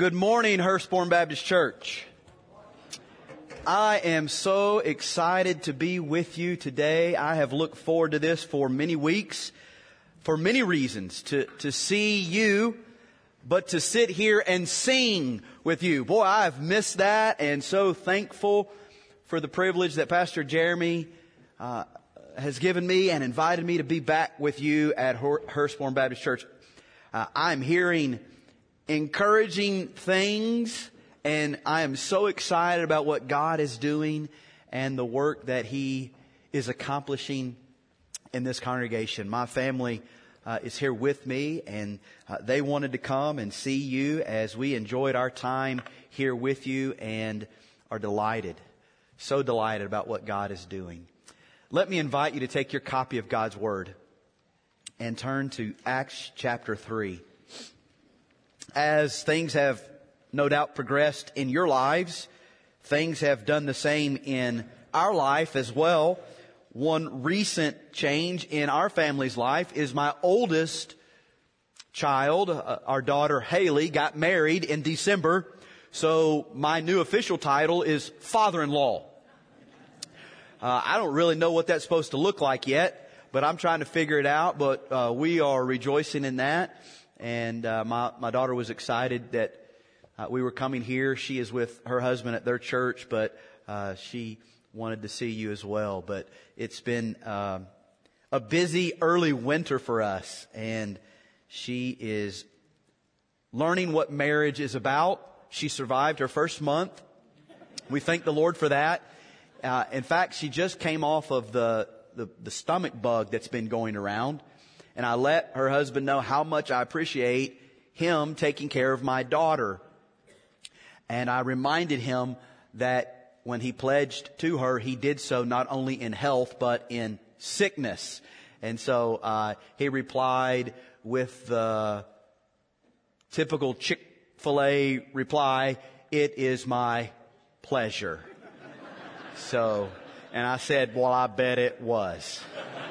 Good morning, Hurstbourne Baptist Church. I am so excited to be with you today. I have looked forward to this for many weeks, for many reasons, to see you, but to sit here and sing with you. Boy, I've missed that, and so thankful for the privilege that Pastor Jeremy has given me and invited me to be back with you at Hurstbourne Baptist Church. I'm hearing encouraging things, and I am so excited about what God is doing and the work that He is accomplishing in this congregation. My family is here with me, and they wanted to come and see you as we enjoyed our time here with you and are delighted, so delighted about what God is doing. Let me invite you to take your copy of God's Word and turn to Acts chapter 3. As things have no doubt progressed in your lives, things have done the same in our life as well. One recent change in our family's life is my oldest child, our daughter Haley, got married in December. So my new official title is father-in-law. I don't really know what that's supposed to look like yet, but I'm trying to figure it out. But we are rejoicing in that. And my daughter was excited that we were coming here. She is with her husband at their church, but she wanted to see you as well. But it's been a busy early winter for us, and she is learning what marriage is about. She survived her first month. We thank the Lord for that. In fact, she just came off of the stomach bug that's been going around. And I let her husband know how much I appreciate him taking care of my daughter. And I reminded him that when he pledged to her, he did so not only in health, but in sickness. And so he replied with the typical Chick-fil-A reply, "It is my pleasure." So, and I said, well, I bet it was.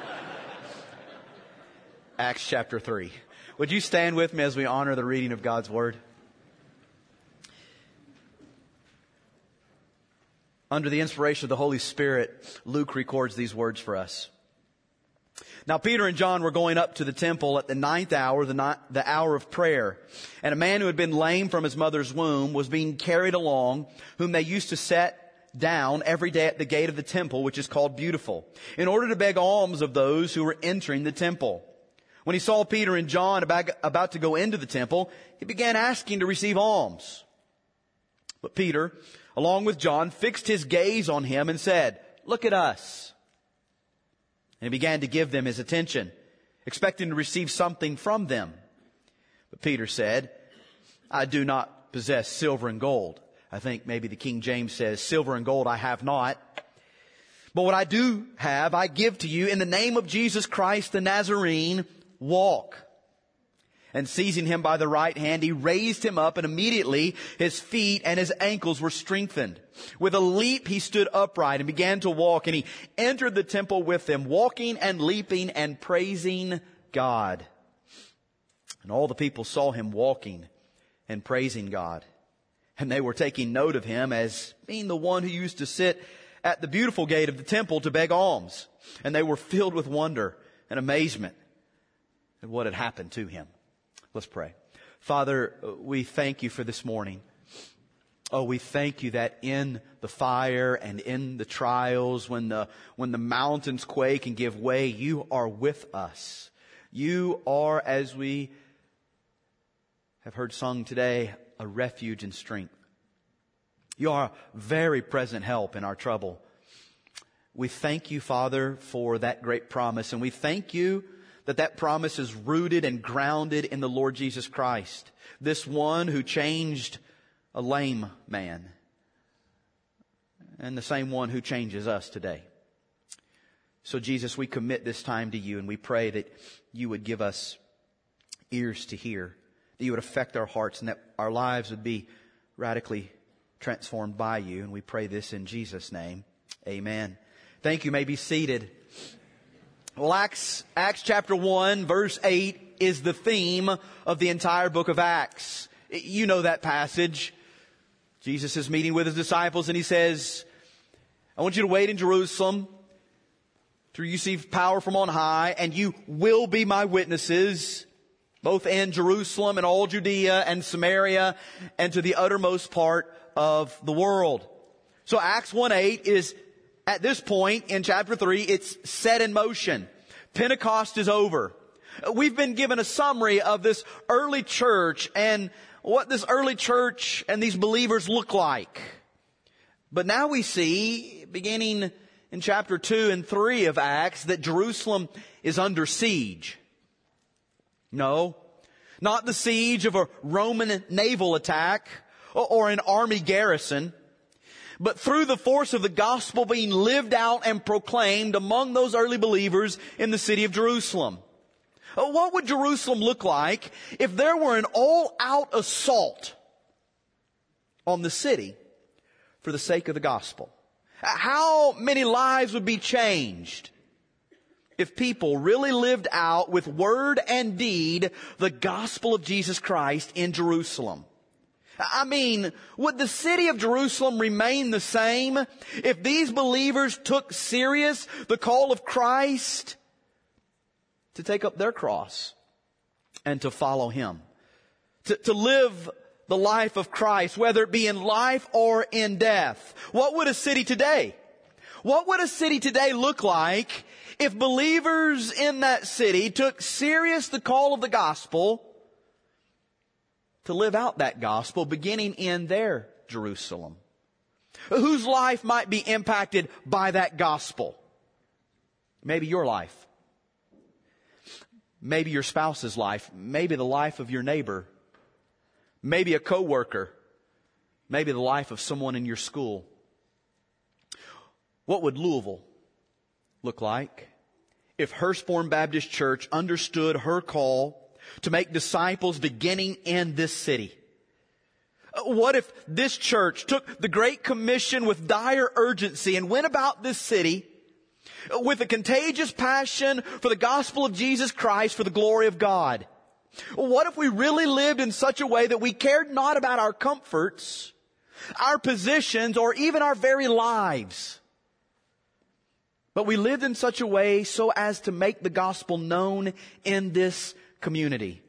Acts chapter 3. Would you stand with me as we honor the reading of God's Word? Under the inspiration of the Holy Spirit, Luke records these words for us. Now Peter and John were going up to the temple at the 9th hour, the hour of prayer. And a man who had been lame from his mother's womb was being carried along, whom they used to set down every day at the gate of the temple, which is called Beautiful, in order to beg alms of those who were entering the temple. When he saw Peter and John about to go into the temple, he began asking to receive alms. But Peter, along with John, fixed his gaze on him and said, "Look at us." And he began to give them his attention, expecting to receive something from them. But Peter said, "I do not possess silver and gold." I think maybe the King James says, "Silver and gold I have not. But what I do have, I give to you in the name of Jesus Christ the Nazarene. Walk." And seizing him by the right hand, he raised him up, and immediately his feet and his ankles were strengthened. With a leap he stood upright and began to walk, and he entered the temple with them, walking and leaping and praising God. And all the people saw him walking and praising God. And they were taking note of him as being the one who used to sit at the Beautiful gate of the temple to beg alms. And they were filled with wonder and amazement at what had happened to him. Let's pray. Father, we thank you for this morning. Oh, we thank you that in the fire and in the trials, when the mountains quake and give way, you are with us. You are, as we have heard sung today, a refuge and strength. You are a very present help in our trouble. We thank you, Father, for that great promise, and we thank you that promise is rooted and grounded in the Lord Jesus Christ, this one who changed a lame man, and the same one who changes us today. So Jesus, we commit this time to you, and we pray that you would give us ears to hear, that you would affect our hearts, and that our lives would be radically transformed by you. And we pray this in Jesus' name. Amen. Thank you. You may be seated. Well, Acts chapter 1, verse 8 is the theme of the entire book of Acts. You know that passage. Jesus is meeting with his disciples and he says, I want you to wait in Jerusalem till you receive power from on high, and you will be my witnesses, both in Jerusalem and all Judea and Samaria and to the uttermost part of the world. So Acts 1:8 is, at this point in chapter 3, it's set in motion. Pentecost is over. We've been given a summary of this early church and what this early church and these believers look like. But now we see, beginning in chapter 2 and 3 of Acts, that Jerusalem is under siege. No, not the siege of a Roman naval attack or an army garrison, but through the force of the gospel being lived out and proclaimed among those early believers in the city of Jerusalem. What would Jerusalem look like if there were an all-out assault on the city for the sake of the gospel? How many lives would be changed if people really lived out with word and deed the gospel of Jesus Christ in Jerusalem? I mean, would the city of Jerusalem remain the same if these believers took serious the call of Christ to take up their cross and to follow Him? To live the life of Christ, whether it be in life or in death. What would a city today look like if believers in that city took serious the call of the gospel to live out that gospel beginning in their Jerusalem? Whose life might be impacted by that gospel? Maybe your life. Maybe your spouse's life. Maybe the life of your neighbor. Maybe a coworker. Maybe the life of someone in your school. What would Louisville look like if Hurstbourne Baptist Church understood her call to make disciples beginning in this city? What if this church took the Great Commission with dire urgency and went about this city with a contagious passion for the gospel of Jesus Christ for the glory of God? What if we really lived in such a way that we cared not about our comforts, our positions, or even our very lives, but we lived in such a way so as to make the gospel known in this community?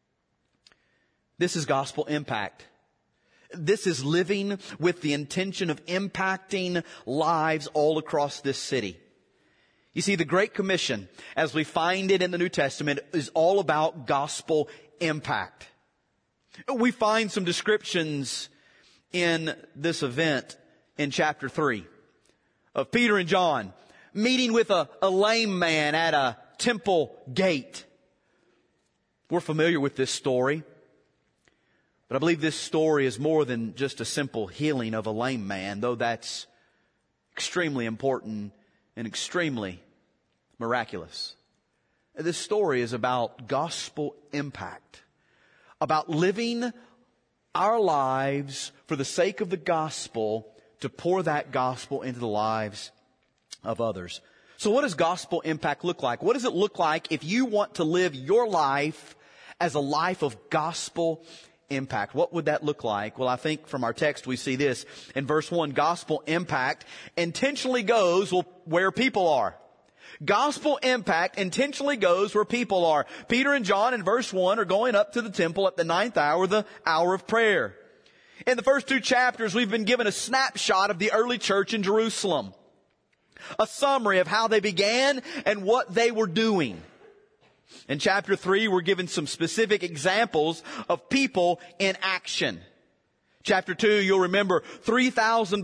This is gospel impact. This is living with the intention of impacting lives all across this city. You see, the Great Commission, as we find it in the New Testament, is all about gospel impact. We find some descriptions in this event in chapter 3 of Peter and John meeting with a lame man at a temple gate. We're familiar with this story, but I believe this story is more than just a simple healing of a lame man, though that's extremely important and extremely miraculous. This story is about gospel impact, about living our lives for the sake of the gospel to pour that gospel into the lives of others. So what does gospel impact look like? What does it look like if you want to live your life as a life of gospel impact? What would that look like? Well, I think from our text we see this. In verse 1, gospel impact intentionally goes where people are. Gospel impact intentionally goes where people are. Peter and John in verse 1 are going up to the temple at the 9th hour, the hour of prayer. In the first 2 chapters, we've been given a snapshot of the early church in Jerusalem. A summary of how they began and what they were doing. In chapter 3, we're given some specific examples of people in action. Chapter 2, you'll remember 3,000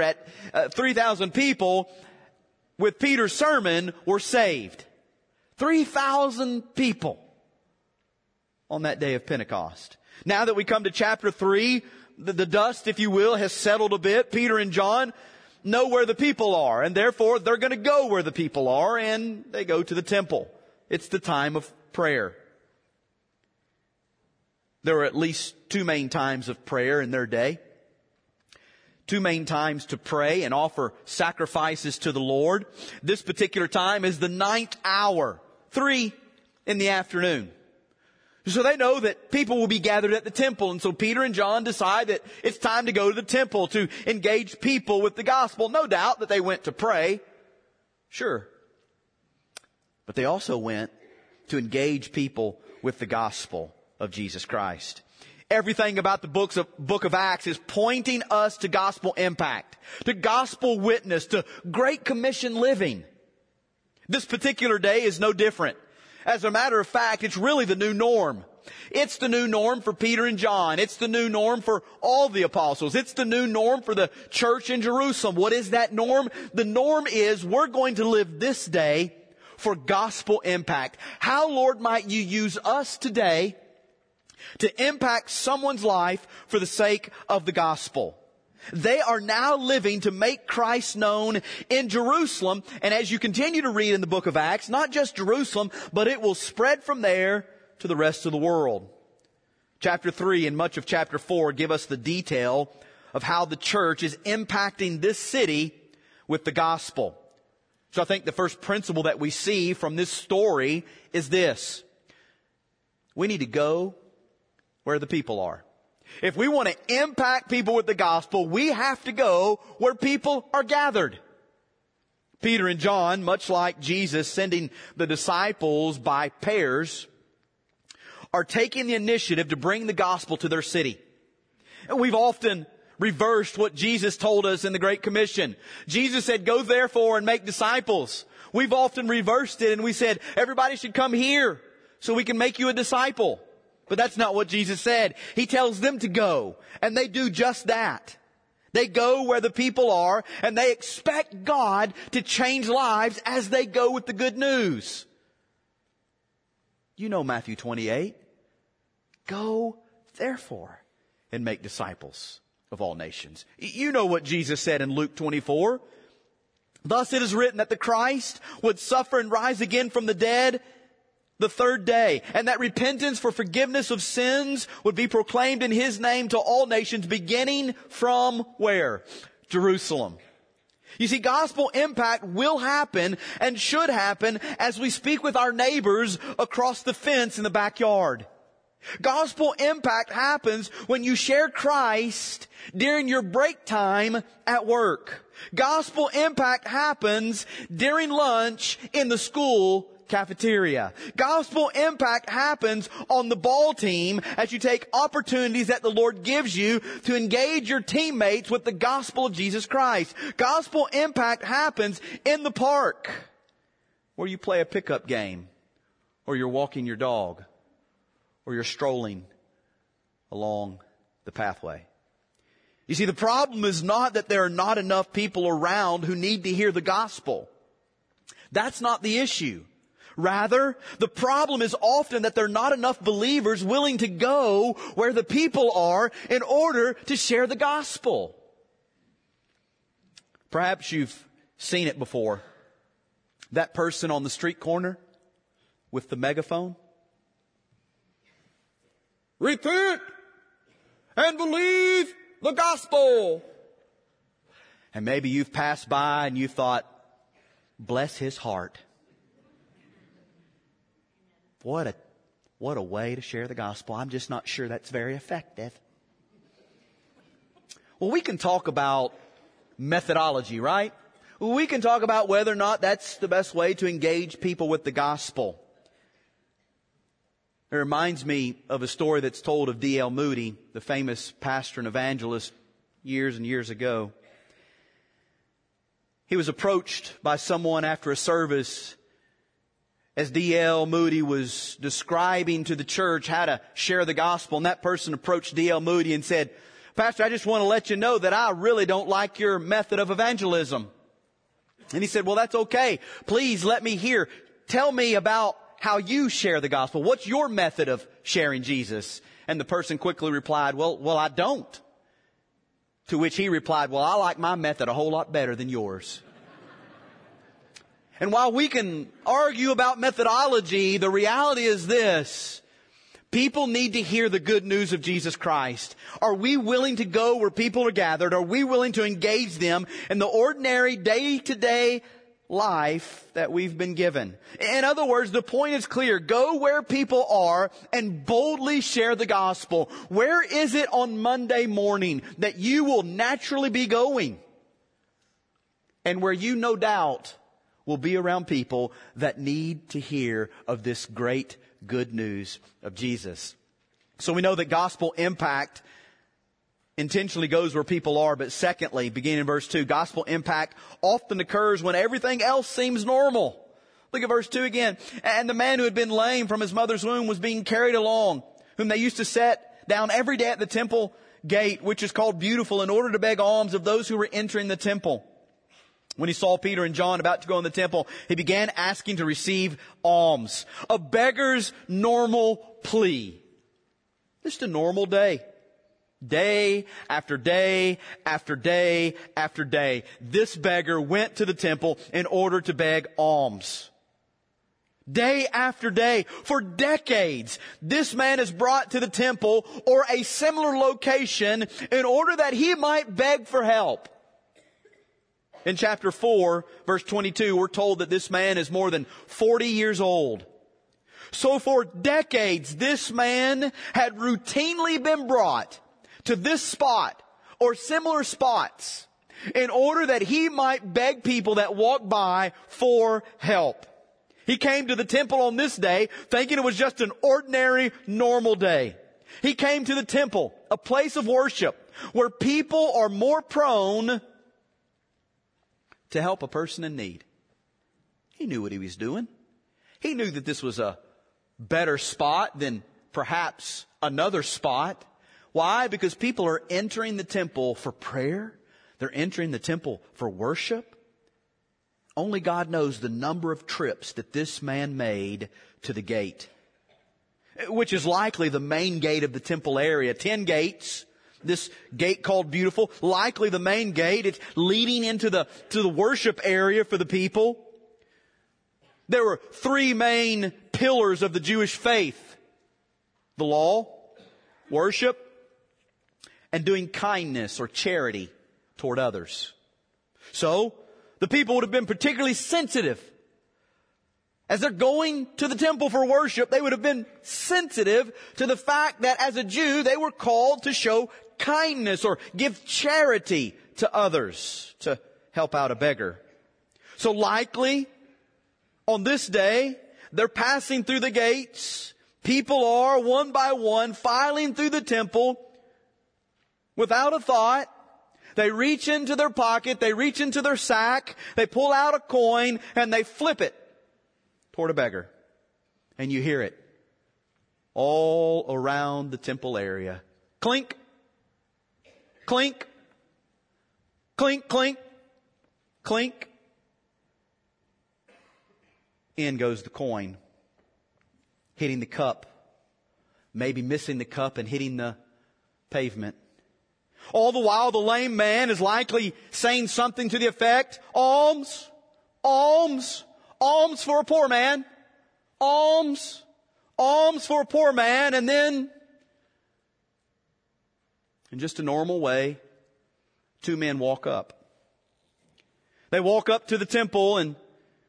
people with Peter's sermon were saved. 3,000 people on that day of Pentecost. Now that we come to chapter 3, the dust, if you will, has settled a bit. Peter and John know where the people are, and therefore they're going to go where the people are, and they go to the temple. It's the time of prayer. There are at least 2 main times of prayer in their day. 2 main times to pray and offer sacrifices to the Lord. This particular time is the 9th hour, 3 in the afternoon. So they know that people will be gathered at the temple. And so Peter and John decide that it's time to go to the temple to engage people with the gospel. No doubt that they went to pray. Sure. But they also went to engage people with the gospel of Jesus Christ. Everything about the book of Acts is pointing us to gospel impact, to gospel witness, to Great Commission living. This particular day is no different. As a matter of fact, it's really the new norm. It's the new norm for Peter and John. It's the new norm for all the apostles. It's the new norm for the church in Jerusalem. What is that norm? The norm is we're going to live this day for gospel impact. How, Lord, might you use us today to impact someone's life for the sake of the gospel? They are now living to make Christ known in Jerusalem. And as you continue to read in the book of Acts, not just Jerusalem, but it will spread from there to the rest of the world. Chapter 3 and much of chapter 4 give us the detail of how the church is impacting this city with the gospel. So I think the first principle that we see from this story is this: we need to go where the people are. If we want to impact people with the gospel, we have to go where people are gathered. Peter and John, much like Jesus sending the disciples by pairs, are taking the initiative to bring the gospel to their city. And we've often reversed what Jesus told us in the Great Commission. Jesus said, "Go therefore and make disciples." We've often reversed it and we said, everybody should come here so we can make you a disciple. But that's not what Jesus said. He tells them to go, and they do just that. They go where the people are, and they expect God to change lives as they go with the good news. You know Matthew 28. Go, therefore, and make disciples of all nations. You know what Jesus said in Luke 24. Thus it is written that the Christ would suffer and rise again from the dead the third day, and that repentance for forgiveness of sins would be proclaimed in His name to all nations, beginning from where? Jerusalem. You see, gospel impact will happen and should happen as we speak with our neighbors across the fence in the backyard. Gospel impact happens when you share Christ during your break time at work. Gospel impact happens during lunch in the school cafeteria. Gospel impact happens on the ball team as you take opportunities that the Lord gives you to engage your teammates with the gospel of Jesus Christ. Gospel impact happens in the park where you play a pickup game, or you're walking your dog, or you're strolling along the pathway. You see, the problem is not that there are not enough people around who need to hear the gospel. That's not the issue. Rather, the problem is often that there are not enough believers willing to go where the people are in order to share the gospel. Perhaps you've seen it before. That person on the street corner with the megaphone. Repent and believe the gospel. And maybe you've passed by and you thought, bless his heart. What a way to share the gospel. I'm just not sure that's very effective. Well, we can talk about methodology, right? We can talk about whether or not that's the best way to engage people with the gospel. It reminds me of a story that's told of D.L. Moody, the famous pastor and evangelist years and years ago. He was approached by someone after a service as D.L. Moody was describing to the church how to share the gospel. And that person approached D.L. Moody and said, "Pastor, I just want to let you know that I really don't like your method of evangelism." And he said, "Well, that's okay. Please let me hear. Tell me about how you share the gospel. What's your method of sharing Jesus?" And the person quickly replied, well, I don't. To which he replied, "Well, I like my method a whole lot better than yours." And while we can argue about methodology, the reality is this: people need to hear the good news of Jesus Christ. Are we willing to go where people are gathered? Are we willing to engage them in the ordinary day-to-day life that we've been given. In other words, the point is clear. Go where people are and boldly share the gospel. Where is it on Monday morning that you will naturally be going? And where you no doubt will be around people that need to hear of this great good news of Jesus. So we know that gospel impact intentionally goes where people are, but secondly, beginning in verse 2, gospel impact often occurs when everything else seems normal. Look at verse 2 again. And the man who had been lame from his mother's womb was being carried along, whom they used to set down every day at the temple gate, which is called Beautiful, in order to beg alms of those who were entering the temple. When he saw Peter and John about to go in the temple, he began asking to receive alms. A beggar's normal plea. Just a normal day. Day after day after day after day, this beggar went to the temple in order to beg alms. Day after day, for decades, this man is brought to the temple or a similar location in order that he might beg for help. In chapter 4, verse 22, we're told that this man is more than 40 years old. So for decades, this man had routinely been brought to this spot or similar spots in order that he might beg people that walk by for help. He came to the temple on this day thinking it was just an ordinary, normal day. He came to the temple, a place of worship where people are more prone to help a person in need. He knew what he was doing. He knew that this was a better spot than perhaps another spot. Why? Because people are entering the temple for prayer. They're entering the temple for worship. Only God knows the number of trips that this man made to the gate, which is likely the main gate of the temple area. 10 gates. This gate called Beautiful, likely the main gate. It's leading into the worship area for the people. There were 3 main pillars of the Jewish faith: the law, worship, and doing kindness or charity toward others. So, the people would have been particularly sensitive. As they're going to the temple for worship, they would have been sensitive to the fact that as a Jew, they were called to show kindness or give charity to others, to help out a beggar. So likely, on this day, they're passing through the gates. People are, one by one, filing through the temple without a thought. They reach into their pocket, they reach into their sack, they pull out a coin, and they flip it toward a beggar. And you hear it all around the temple area. Clink, clink, clink, clink, clink. In goes the coin, hitting the cup, maybe missing the cup and hitting the pavement. All the while, the lame man is likely saying something to the effect, alms, alms, alms for a poor man, alms, alms for a poor man. And then, in just a normal way, 2 men walk up. They walk up to the temple and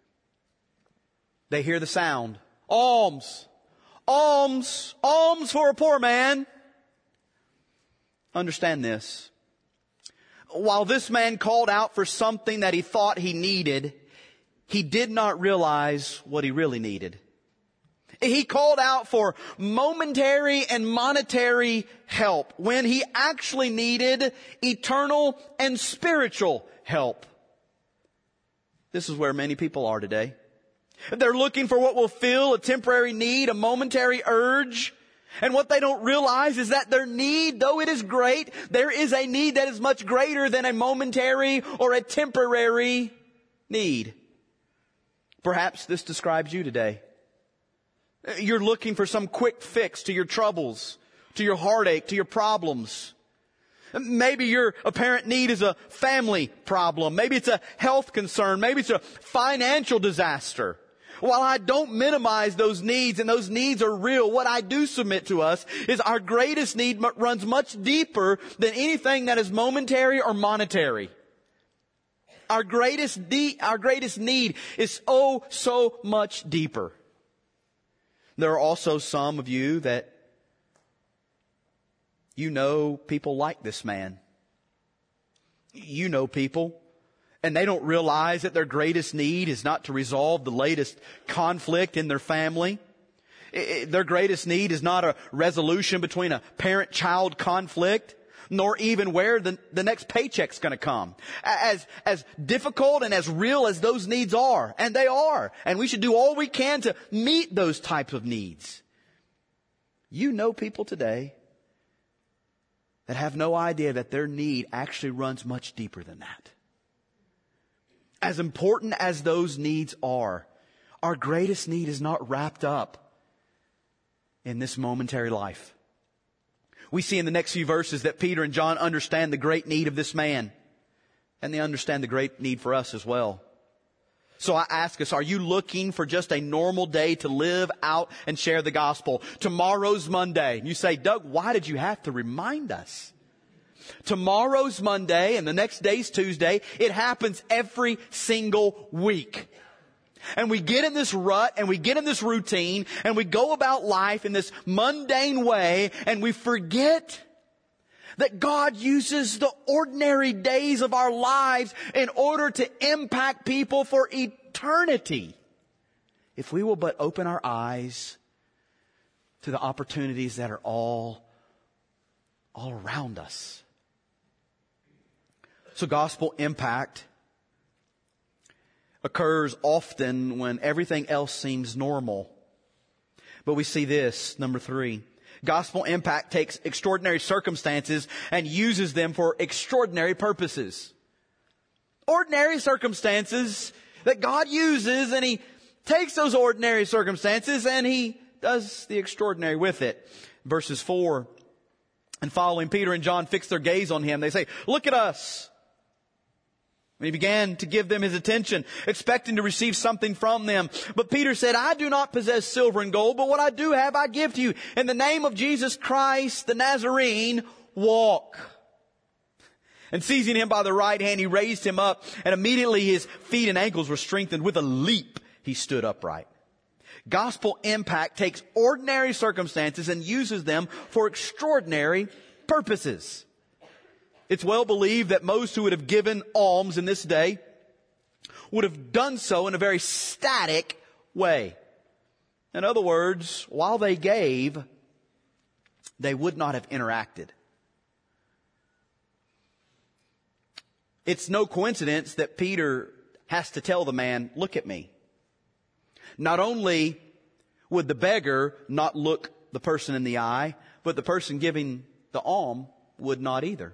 they hear the sound. Alms, alms, alms for a poor man. Understand this. While this man called out for something that he thought he needed, he did not realize what he really needed. He called out for momentary and monetary help when he actually needed eternal and spiritual help. This is where many people are today. They're looking for what will fill a temporary need, a momentary urge. And what they don't realize is that their need, though it is great, there is a need that is much greater than a momentary or a temporary need. Perhaps this describes you today. You're looking for some quick fix to your troubles, to your heartache, to your problems. Maybe your apparent need is a family problem. Maybe it's a health concern. Maybe it's a financial disaster. While I don't minimize those needs, and those needs are real, what I do submit to us is our greatest need runs much deeper than anything that is momentary or monetary. Our greatest need is oh so much deeper. There are also some of you that you know people like this man. You know people, and they don't realize that their greatest need is not to resolve the latest conflict in their family. Their greatest need is not a resolution between a parent-child conflict, nor even where the next paycheck's going to come. As difficult and as real as those needs are, and they are, and we should do all we can to meet those types of needs. You know people today that have no idea that their need actually runs much deeper than that. As important as those needs are, our greatest need is not wrapped up in this momentary life. We see in the next few verses that Peter and John understand the great need of this man, and they understand the great need for us as well. So I ask us, are you looking for just a normal day to live out and share the gospel? Tomorrow's Monday. And you say, Doug, why did you have to remind us? Tomorrow's Monday and the next day's Tuesday. It happens every single week. And we get in this rut and we get in this routine and we go about life in this mundane way and we forget that God uses the ordinary days of our lives in order to impact people for eternity. If we will but open our eyes to the opportunities that are all around us. So gospel impact occurs often when everything else seems normal. But we see this, number 3. Gospel impact takes extraordinary circumstances and uses them for extraordinary purposes. Ordinary circumstances that God uses, and He takes those ordinary circumstances and He does the extraordinary with it. Verses 4 and following, Peter and John fix their gaze on Him. They say, look at us. And He began to give them His attention, expecting to receive something from them. But Peter said, I do not possess silver and gold, but what I do have I give to you. In the name of Jesus Christ, the Nazarene, walk. And seizing him by the right hand, He raised him up, and immediately his feet and ankles were strengthened. With a leap, he stood upright. Gospel impact takes ordinary circumstances and uses them for extraordinary purposes. It's well believed that most who would have given alms in this day would have done so in a very static way. In other words, while they gave, they would not have interacted. It's no coincidence that Peter has to tell the man, look at me. Not only would the beggar not look the person in the eye, but the person giving the alms would not either.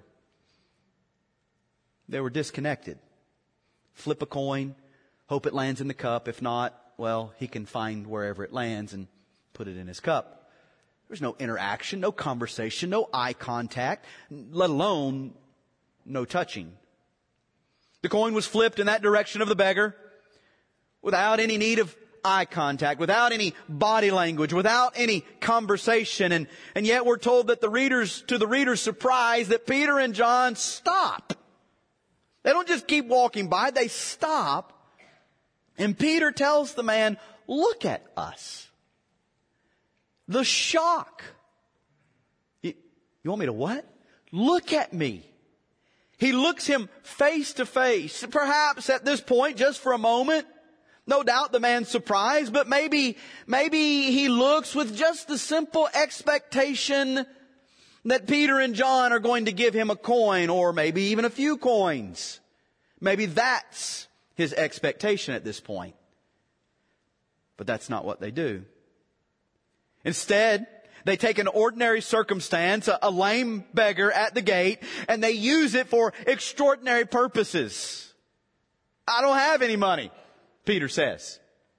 They were disconnected. Flip a coin, hope it lands in the cup. If not, well, he can find wherever it lands and put it in his cup. There's no interaction, no conversation, no eye contact, let alone no touching. The coin was flipped in that direction of the beggar without any need of eye contact, without any body language, without any conversation. And yet we're told that to the reader's surprise, that Peter and John stop. They don't just keep walking by, they stop. And Peter tells the man, look at us. The shock. You want me to what? Look at me. He looks him face to face. Perhaps at this point, just for a moment, no doubt the man's surprised, but maybe he looks with just the simple expectation that Peter and John are going to give him a coin, or maybe even a few coins. Maybe that's his expectation at this point. But that's not what they do. Instead, they take an ordinary circumstance, a lame beggar at the gate, and they use it for extraordinary purposes. I don't have any money, Peter says.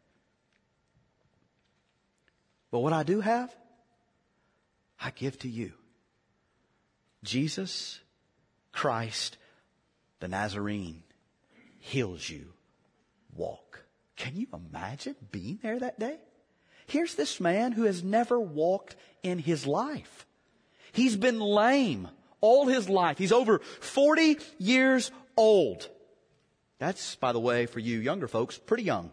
But what I do have, I give to you. Jesus Christ, the Nazarene, heals you. Walk. Can you imagine being there that day? Here's this man who has never walked in his life. He's been lame all his life. He's over 40 years old. That's, by the way, for you younger folks, pretty young.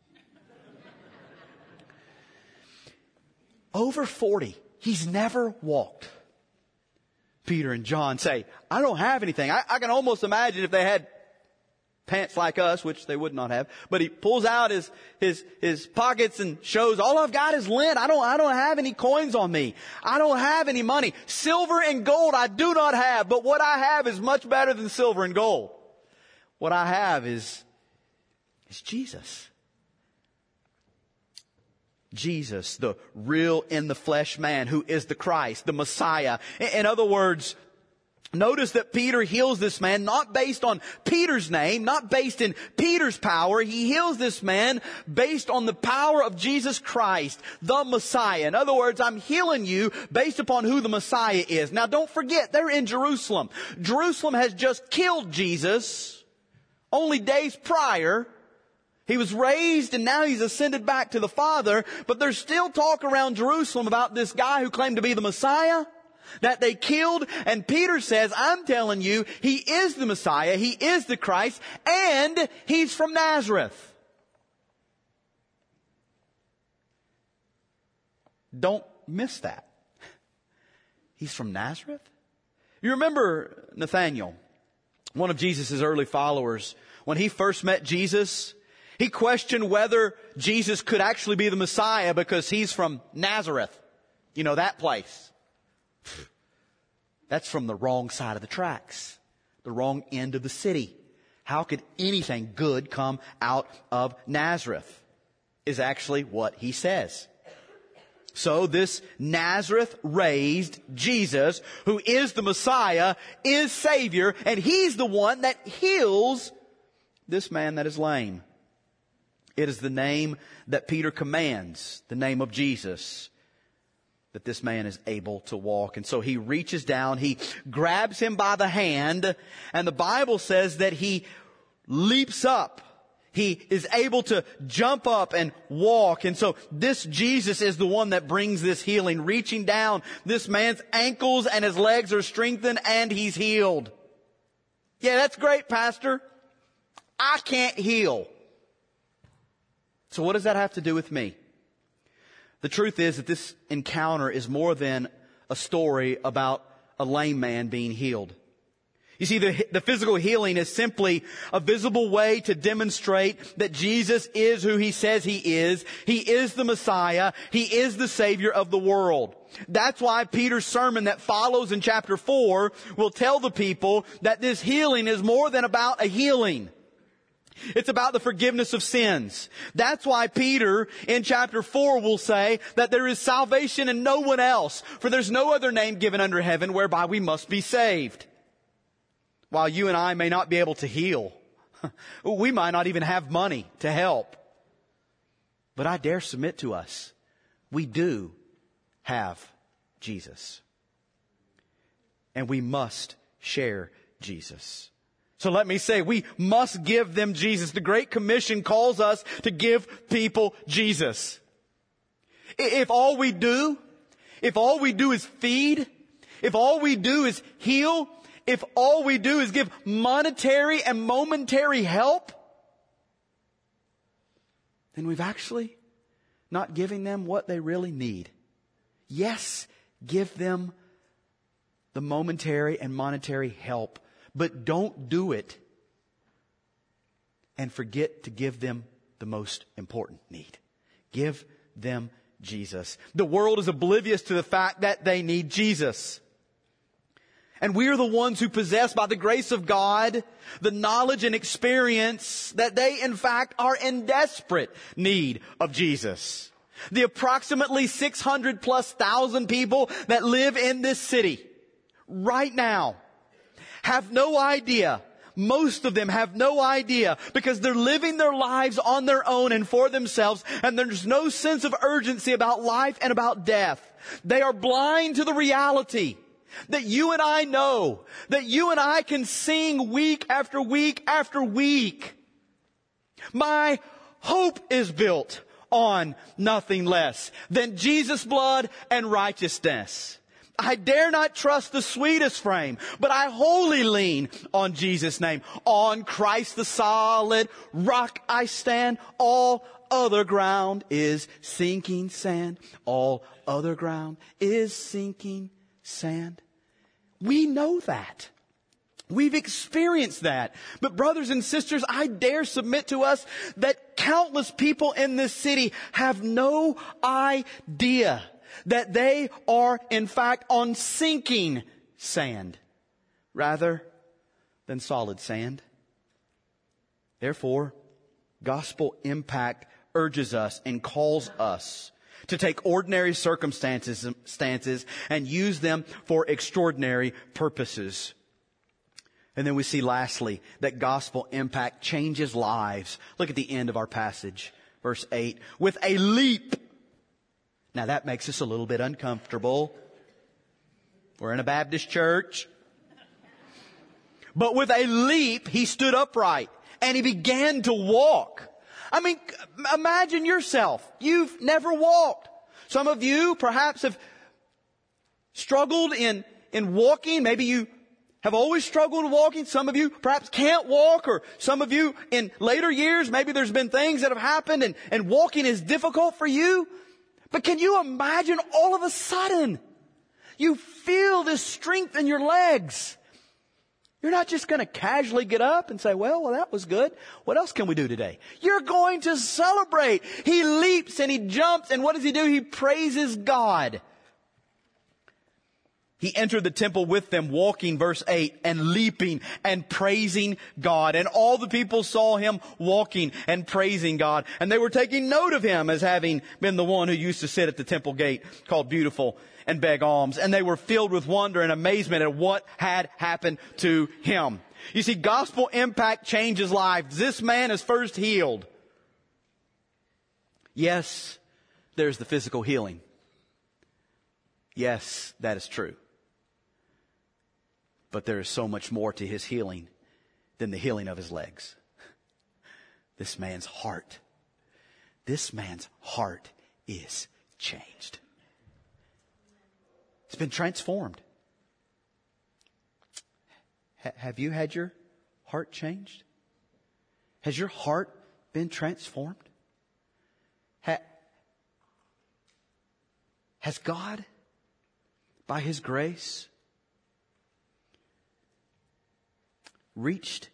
Over 40. He's never walked. Peter and John say, I don't have anything. I can almost imagine if they had pants like us, which they would not have. But he pulls out his pockets and shows, all I've got is lint. I don't have any coins on me. I don't have any money. Silver and gold I do not have. But what I have is much better than silver and gold. What I have is Jesus. Jesus, the real in the flesh man who is the Christ, the Messiah. In other words, notice that Peter heals this man not based on Peter's name, not based in Peter's power. He heals this man based on the power of Jesus Christ, the Messiah. In other words, I'm healing you based upon who the Messiah is. Now don't forget, they're in Jerusalem. Jerusalem has just killed Jesus only days prior. He was raised and now he's ascended back to the Father, but there's still talk around Jerusalem about this guy who claimed to be the Messiah that they killed. And Peter says, I'm telling you, he is the Messiah, he is the Christ, and he's from Nazareth. Don't miss that. He's from Nazareth? You remember Nathanael, one of Jesus' early followers, when he first met Jesus, he questioned whether Jesus could actually be the Messiah because he's from Nazareth. You know, that place. That's from the wrong side of the tracks. The wrong end of the city. How could anything good come out of Nazareth? Is actually what he says. So this Nazareth raised Jesus, who is the Messiah, is Savior, and he's the one that heals this man that is lame. It is the name that Peter commands, the name of Jesus, that this man is able to walk. And so he reaches down, he grabs him by the hand, and the Bible says that he leaps up. He is able to jump up and walk. And so this Jesus is the one that brings this healing, reaching down. This man's ankles and his legs are strengthened and he's healed. Yeah, that's great, Pastor. I can't heal. So what does that have to do with me? The truth is that this encounter is more than a story about a lame man being healed. You see, the physical healing is simply a visible way to demonstrate that Jesus is who he says he is. He is the Messiah. He is the Savior of the world. That's why Peter's sermon that follows in chapter 4 will tell the people that this healing is more than about a healing. It's about the forgiveness of sins. That's why Peter in chapter 4 will say that there is salvation in no one else, for there's no other name given under heaven whereby we must be saved. While you and I may not be able to heal, we might not even have money to help, but I dare submit to us, we do have Jesus. And we must share Jesus. So let me say, we must give them Jesus. The Great Commission calls us to give people Jesus. If all we do is feed, if all we do is heal, if all we do is give monetary and momentary help, then we've actually not giving them what they really need. Yes, give them the momentary and monetary help, but don't do it and forget to give them the most important need. Give them Jesus. The world is oblivious to the fact that they need Jesus. And we are the ones who possess, by the grace of God, the knowledge and experience that they, in fact, are in desperate need of Jesus. The approximately 600,000+ people that live in this city right now have no idea. Most of them have no idea because they're living their lives on their own and for themselves, and there's no sense of urgency about life and about death. They are blind to the reality that you and I know, that you and I can sing week after week after week. My hope is built on nothing less than Jesus' blood and righteousness. I dare not trust the sweetest frame, but I wholly lean on Jesus' name. On Christ the solid rock I stand. All other ground is sinking sand. All other ground is sinking sand. We know that. We've experienced that. But brothers and sisters, I dare submit to us that countless people in this city have no idea that they are, in fact, on sinking sand rather than solid sand. Therefore, gospel impact urges us and calls us to take ordinary circumstances and use them for extraordinary purposes. And then we see lastly that gospel impact changes lives. Look at the end of our passage, verse 8. With a leap. Now that makes us a little bit uncomfortable. We're in a Baptist church. But with a leap, he stood upright and he began to walk. I mean, imagine yourself. You've never walked. Some of you perhaps have struggled in walking. Maybe you have always struggled with walking. Some of you perhaps can't walk, or some of you in later years, maybe there's been things that have happened and walking is difficult for you. But can you imagine all of a sudden you feel this strength in your legs? You're not just going to casually get up and say, well, that was good. What else can we do today? You're going to celebrate. He leaps and he jumps, and what does he do? He praises God. He entered the temple with them, walking, verse 8, and leaping and praising God. And all the people saw him walking and praising God. And they were taking note of him as having been the one who used to sit at the temple gate called Beautiful and beg alms. And they were filled with wonder and amazement at what had happened to him. You see, gospel impact changes lives. This man is first healed. Yes, there's the physical healing. Yes, that is true. But there is so much more to his healing than the healing of his legs. This man's heart is changed. It's been transformed. Have you had your heart changed? Has your heart been transformed? Has God, by his grace, reached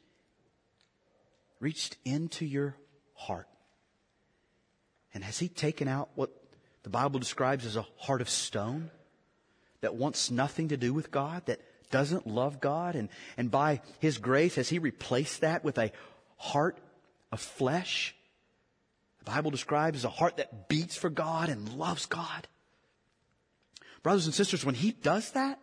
into your heart? And has he taken out what the Bible describes as a heart of stone that wants nothing to do with God, that doesn't love God? And by his grace, has he replaced that with a heart of flesh? The Bible describes as a heart that beats for God and loves God. Brothers and sisters, when he does that,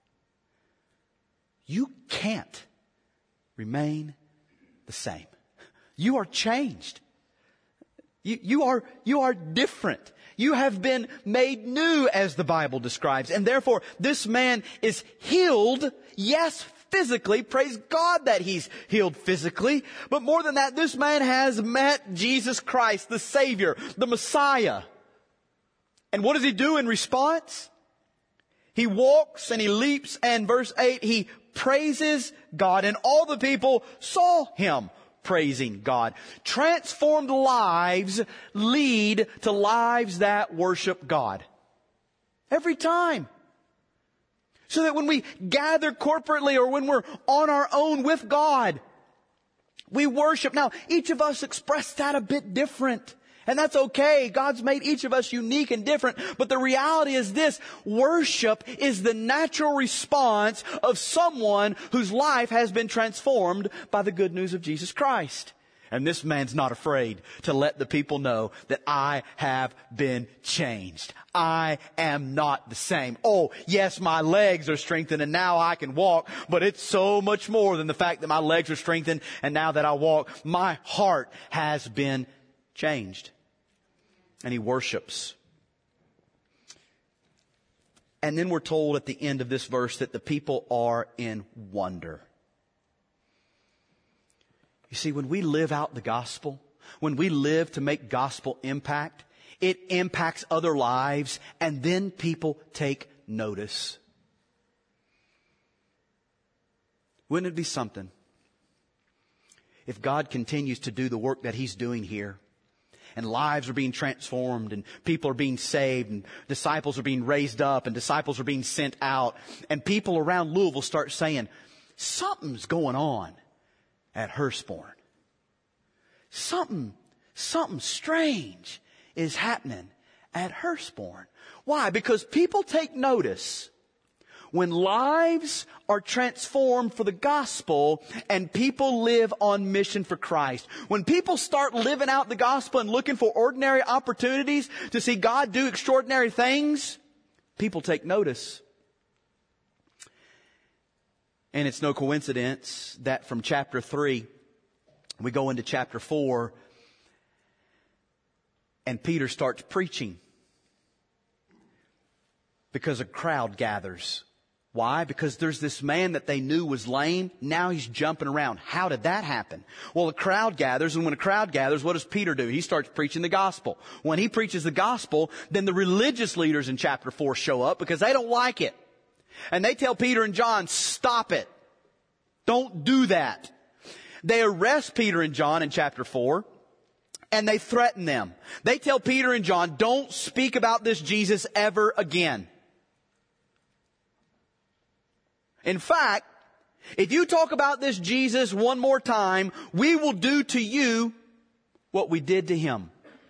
you can't remain the same. You are changed. You are different. You have been made new, as the Bible describes. And therefore, this man is healed, yes, physically. Praise God that he's healed physically. But more than that, this man has met Jesus Christ, the Savior, the Messiah. And what does he do in response? He walks and he leaps, and verse 8, he praises God, and all the people saw him praising God. Transformed lives lead to lives that worship God. Every time. So that when we gather corporately or when we're on our own with God, we worship. Now, each of us express that a bit different. And that's okay. God's made each of us unique and different. But the reality is this: worship is the natural response of someone whose life has been transformed by the good news of Jesus Christ. And this man's not afraid to let the people know that I have been changed. I am not the same. Oh, yes, my legs are strengthened and now I can walk, but it's so much more than the fact that my legs are strengthened and now that I walk. My heart has been changed. And he worships. And then we're told at the end of this verse that the people are in wonder. You see, when we live out the gospel, when we live to make gospel impact, it impacts other lives, and then people take notice. Wouldn't it be something if God continues to do the work that He's doing here, and lives are being transformed, and people are being saved, and disciples are being raised up, and disciples are being sent out, and people around Louisville start saying, something's going on at Hurstbourne. Something strange is happening at Hurstbourne. Why? Because people take notice when lives are transformed for the gospel and people live on mission for Christ. When people start living out the gospel and looking for ordinary opportunities to see God do extraordinary things, people take notice. And it's no coincidence that from chapter 3, we go into chapter 4, and Peter starts preaching because a crowd gathers. Why? Because there's this man that they knew was lame. Now he's jumping around. How did that happen? Well, a crowd gathers, and when a crowd gathers, what does Peter do? He starts preaching the gospel. When he preaches the gospel, then the religious leaders in chapter 4 show up because they don't like it. And they tell Peter and John, stop it. Don't do that. They arrest Peter and John in chapter 4, and they threaten them. They tell Peter and John, don't speak about this Jesus ever again. In fact, if you talk about this Jesus one more time, we will do to you what we did to him.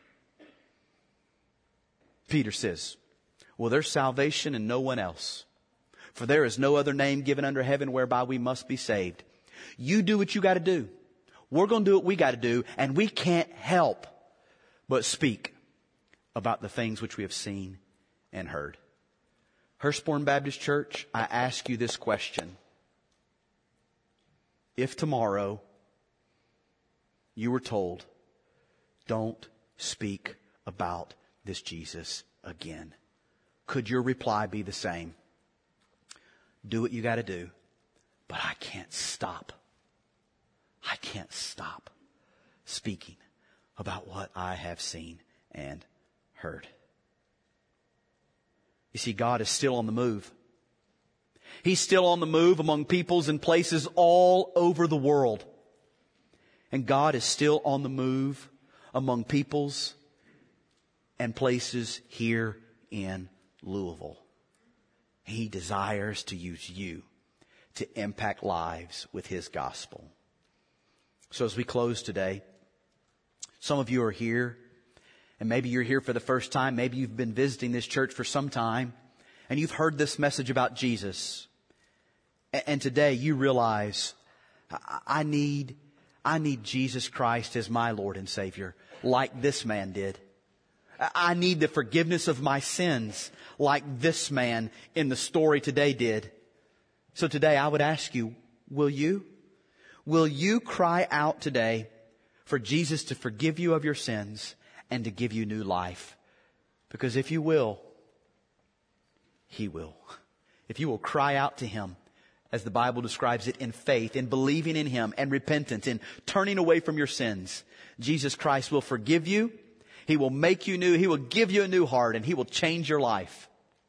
Peter says, well, there's salvation in no one else. For there is no other name given under heaven whereby we must be saved. You do what you got to do. We're going to do what we got to do, and we can't help but speak about the things which we have seen and heard. Hurstbourne Baptist Church, I ask you this question. If tomorrow you were told, don't speak about this Jesus again, could your reply be the same? Do what you got to do, but I can't stop. I can't stop speaking about what I have seen and heard. You see, God is still on the move. He's still on the move among peoples and places all over the world. And God is still on the move among peoples and places here in Louisville. He desires to use you to impact lives with His gospel. So as we close today, some of you are here, and maybe you're here for the first time. Maybe you've been visiting this church for some time, and you've heard this message about Jesus. And today you realize, I need Jesus Christ as my Lord and Savior, like this man did. I need the forgiveness of my sins, like this man in the story today did. So today I would ask you, will you? Will you cry out today for Jesus to forgive you of your sins and to give you new life? Because if you will, He will. If you will cry out to Him, as the Bible describes it, in faith, in believing in Him, and repentance, in turning away from your sins, Jesus Christ will forgive you. He will make you new. He will give you a new heart, and He will change your life.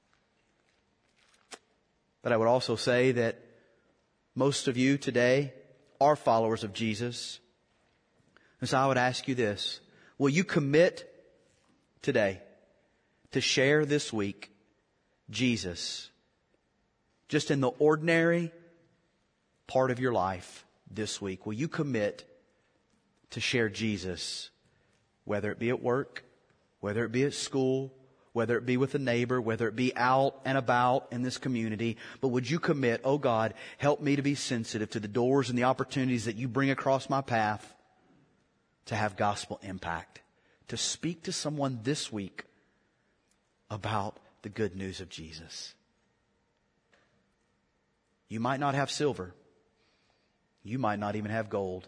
But I would also say that most of you today are followers of Jesus. And so I would ask you this. Will you commit today to share this week Jesus just in the ordinary part of your life this week? Will you commit to share Jesus, whether it be at work, whether it be at school, whether it be with a neighbor, whether it be out and about in this community? But would you commit, oh God, help me to be sensitive to the doors and the opportunities that you bring across my path to have gospel impact, to speak to someone this week about the good news of Jesus. You might not have silver. You might not even have gold.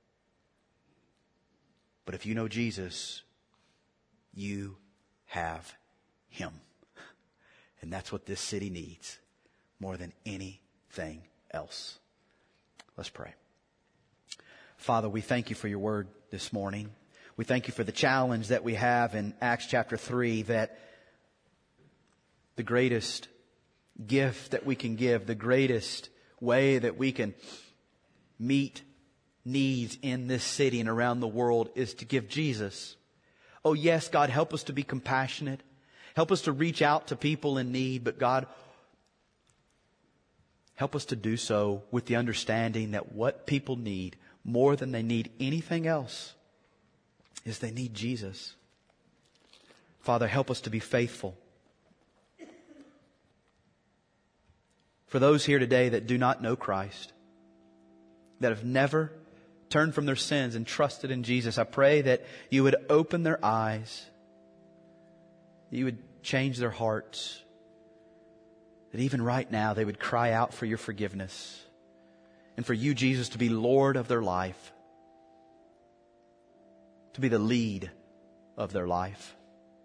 But if you know Jesus, you have Him. And that's what this city needs more than anything else. Let's pray. Father, we thank you for your word this morning. We thank you for the challenge that we have in Acts chapter 3, that the greatest gift that we can give, the greatest way that we can meet needs in this city and around the world is to give Jesus. Oh yes, God, help us to be compassionate. Help us to reach out to people in need. But God, help us to do so with the understanding that what people need more than they need anything else is they need Jesus. Father, help us to be faithful. For those here today that do not know Christ, that have never turned from their sins and trusted in Jesus, I pray that you would open their eyes, that you would change their hearts, that even right now they would cry out for your forgiveness and for you, Jesus, to be Lord of their life, to be the lead of their life.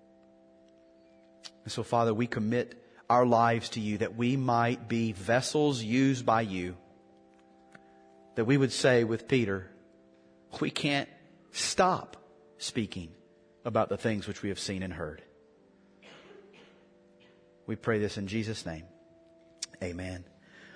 And so, Father, we commit our lives to you that we might be vessels used by you, that we would say with Peter, we can't stop speaking about the things which we have seen and heard. We pray this in Jesus' name. Amen.